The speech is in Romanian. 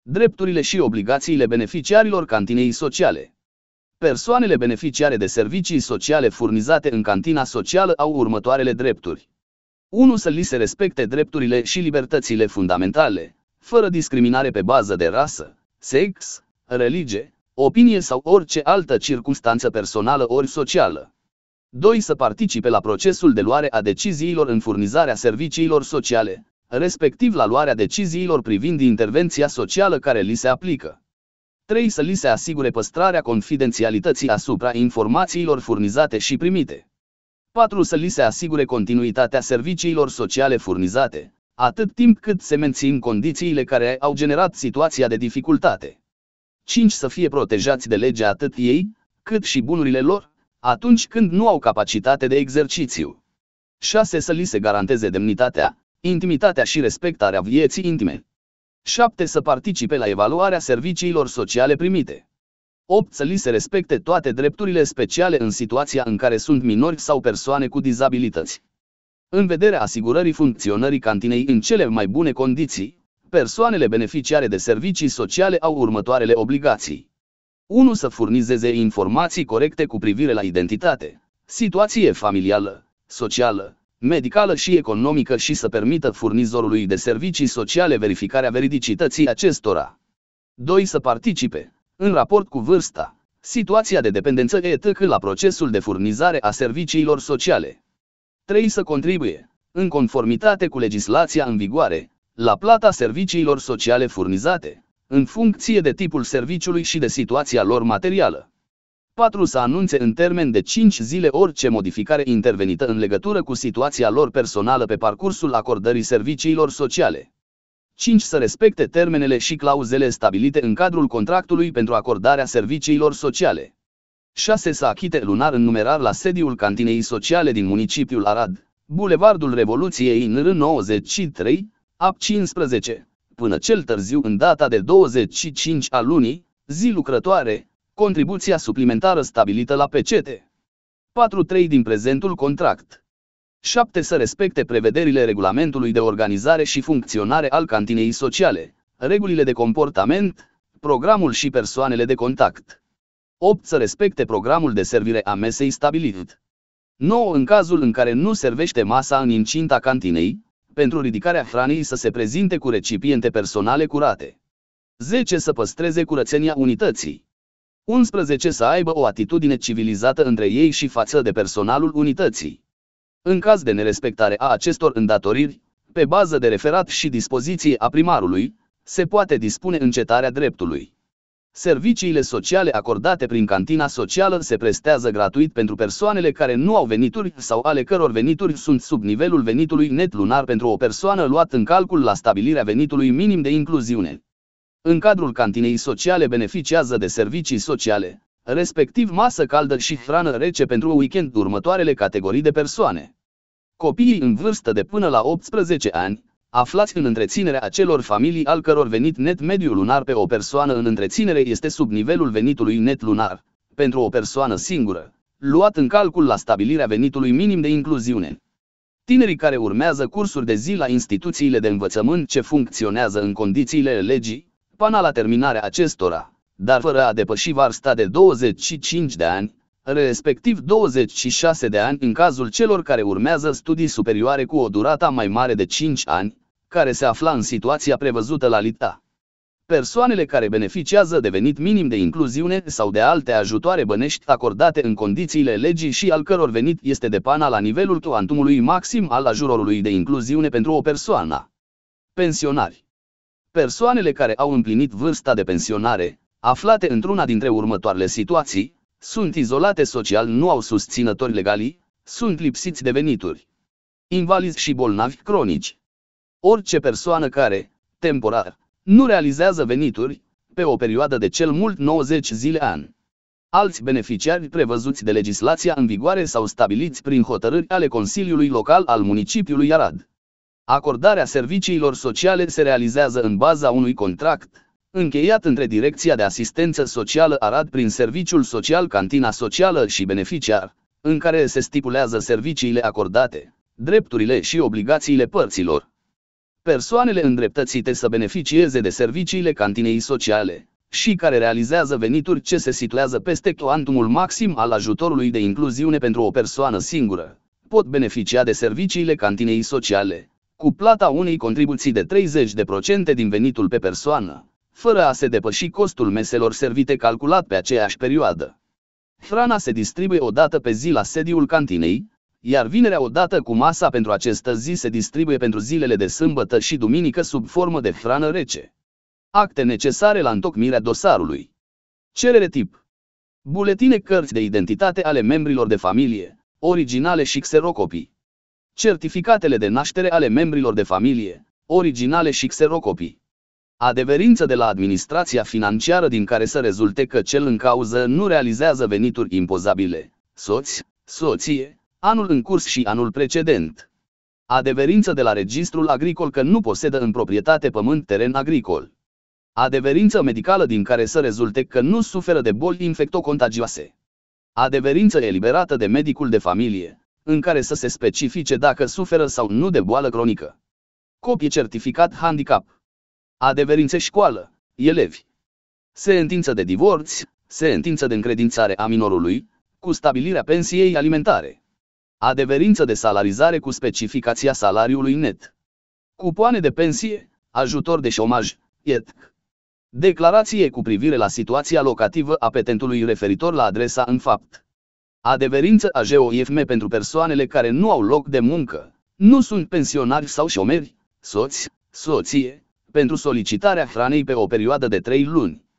Drepturile și obligațiile beneficiarilor cantinei sociale. Persoanele beneficiare de servicii sociale furnizate în cantina socială au următoarele drepturi. 1. Să li se respecte drepturile și libertățile fundamentale, fără discriminare pe bază de rasă, sex, religie, opinie sau orice altă circumstanță personală ori socială. 2. Să participe la procesul de luare a deciziilor în furnizarea serviciilor sociale, respectiv la luarea deciziilor privind intervenția socială care li se aplică. 3. Să li se asigure păstrarea confidențialității asupra informațiilor furnizate și primite. 4. Să li se asigure continuitatea serviciilor sociale furnizate, atât timp cât se mențin condițiile care au generat situația de dificultate. 5. Să fie protejați de lege atât ei, cât și bunurile lor, atunci când nu au capacitate de exercițiu. 6. Să li se garanteze demnitatea, intimitatea și respectarea vieții intime. 7. Să participe la evaluarea serviciilor sociale primite. 8. Să li se respecte toate drepturile speciale în situația în care sunt minori sau persoane cu dizabilități. În vederea asigurării funcționării cantinei în cele mai bune condiții, persoanele beneficiare de servicii sociale au următoarele obligații. 1. Să furnizeze informații corecte cu privire la identitate, situație familială, socială, medicală și economică și să permită furnizorului de servicii sociale verificarea veridicității acestora. 2. Să participe, în raport cu vârsta, situația de dependență etc. la procesul de furnizare a serviciilor sociale. 3. Să contribuie, în conformitate cu legislația în vigoare, la plata serviciilor sociale furnizate, în funcție de tipul serviciului și de situația lor materială. 4. Să anunțe în termen de 5 zile orice modificare intervenită în legătură cu situația lor personală pe parcursul acordării serviciilor sociale. 5. Să respecte termenele și clauzele stabilite în cadrul contractului pentru acordarea serviciilor sociale. 6. Să achite lunar în numerar la sediul cantinei sociale din municipiul Arad, Bulevardul Revoluției NR 93, AP 15, până cel târziu în data de 25 a lunii, zi lucrătoare, contribuția suplimentară stabilită la pecete. 4.3 din prezentul contract. 7. Să respecte prevederile regulamentului de organizare și funcționare al cantinei sociale, regulile de comportament, programul și persoanele de contact. 8. Să respecte programul de servire a mesei stabilit. 9. În cazul în care nu servește masa în incinta cantinei, pentru ridicarea hranei să se prezinte cu recipiente personale curate. 10. Să păstreze curățenia unității. 11. Să aibă o atitudine civilizată între ei și față de personalul unității. În caz de nerespectare a acestor îndatoriri, pe bază de referat și dispoziție a primarului, se poate dispune încetarea dreptului. Serviciile sociale acordate prin cantina socială se prestează gratuit pentru persoanele care nu au venituri sau ale căror venituri sunt sub nivelul venitului net lunar pentru o persoană luat în calcul la stabilirea venitului minim de incluziune. În cadrul cantinei sociale beneficiază de servicii sociale, respectiv masă caldă și hrană rece pentru weekend următoarele categorii de persoane. Copiii în vârstă de până la 18 ani, aflați în întreținerea acelor familii al căror venit net mediu lunar pe o persoană în întreținere este sub nivelul venitului net lunar, pentru o persoană singură, luat în calcul la stabilirea venitului minim de incluziune. Tinerii care urmează cursuri de zi la instituțiile de învățământ ce funcționează în condițiile legii, până la terminarea acestora, dar fără a depăși vârsta de 25 de ani, respectiv 26 de ani în cazul celor care urmează studii superioare cu o durată mai mare de 5 ani, care se afla în situația prevăzută la LITA. Persoanele care beneficiază de venit minim de incluziune sau de alte ajutoare bănești acordate în condițiile legii și al căror venit este de până la nivelul cuantumului maxim al ajutorului de incluziune pentru o persoană. Pensionari. Persoanele care au împlinit vârsta de pensionare, aflate într-una dintre următoarele situații, sunt izolate social, nu au susținători legali, sunt lipsiți de venituri. Invalizi și bolnavi cronici. Orice persoană care, temporar, nu realizează venituri, pe o perioadă de cel mult 90 zile an. Alți beneficiari prevăzuți de legislația în vigoare sau stabiliți prin hotărâri ale Consiliului Local al municipiului Arad. Acordarea serviciilor sociale se realizează în baza unui contract încheiat între Direcția de Asistență Socială Arad prin Serviciul Social Cantina Socială și beneficiar, în care se stipulează serviciile acordate, drepturile și obligațiile părților. Persoanele îndreptățite să beneficieze de serviciile cantinei sociale și care realizează venituri ce se situează peste cuantumul maxim al ajutorului de incluziune pentru o persoană singură, pot beneficia de serviciile cantinei sociale, cu plata unei contribuții de 30% din venitul pe persoană, fără a se depăși costul meselor servite calculat pe aceeași perioadă. Hrana se distribuie o dată pe zi la sediul cantinei, iar vinerea odată cu masa pentru această zi se distribuie pentru zilele de sâmbătă și duminică sub formă de hrană rece. Acte necesare la întocmirea dosarului. Cerere tip: buletine, cărți de identitate ale membrilor de familie, originale și xerocopii. Certificatele de naștere ale membrilor de familie, originale și xerocopii. Adeverință de la administrația financiară din care să rezulte că cel în cauză nu realizează venituri impozabile, soț, soție, anul în curs și anul precedent. Adeverință de la registrul agricol că nu posedă în proprietate pământ, teren agricol. Adeverință medicală din care să rezulte că nu suferă de boli infectocontagioase. Adeverință eliberată de medicul de familie, în care să se specifice dacă suferă sau nu de boală cronică. Copie certificat handicap. Adeverințe școală, elevi. Sentință de divorț, sentință de încredințare a minorului, cu stabilirea pensiei alimentare. Adeverință de salarizare cu specificația salariului net. Cupoane de pensie, ajutor de șomaj, etc. Declarație cu privire la situația locativă a petentului referitor la adresa în fapt. Adeverință AJOIFM pentru persoanele care nu au loc de muncă, nu sunt pensionari sau șomeri, soți, soție, pentru solicitarea hranei pe o perioadă de 3 luni.